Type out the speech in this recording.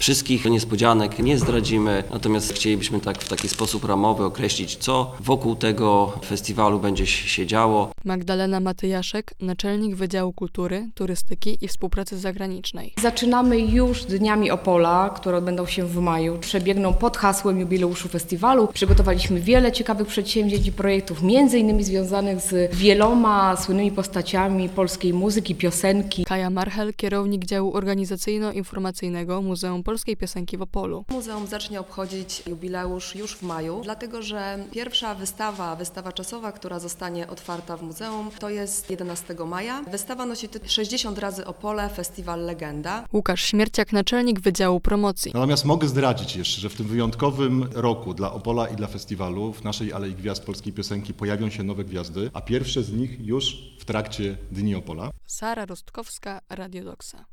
Wszystkich niespodzianek nie zdradzimy, natomiast chcielibyśmy w taki sposób ramowy określić, co wokół tego festiwalu będzie się działo. Magdalena Matyjaszek, naczelnik Wydziału Kultury, Turystyki i Współpracy Zagranicznej. Zaczynamy już Dniami Opola, które odbędą się w maju. Przebiegną pod hasłem jubileuszu festiwalu. Przygotowaliśmy wiele ciekawych przedsięwzięć i projektów, między innymi związanych z wieloma słynnymi postaciami polskiej muzyki, piosenki. Kaja Marchel, kierownik działu organizacyjno-informacyjnego Muzeum Polskiej Piosenki w Opolu. Muzeum zacznie obchodzić jubileusz już w maju, dlatego że pierwsza wystawa czasowa, która zostanie otwarta w muzeum, to jest 11 maja. Wystawa nosi tytuł 60 razy Opole, Festiwal Legenda. Łukasz Śmierciak, naczelnik Wydziału Promocji. Natomiast mogę zdradzić jeszcze, że w tym wyjątkowym roku dla Opola i dla festiwalu w naszej Alei Gwiazd Polskiej Piosenki pojawią się nowe gwiazdy, a pierwsze z nich już w trakcie Dni Opola. Sara Rostkowska, Radio Doksa.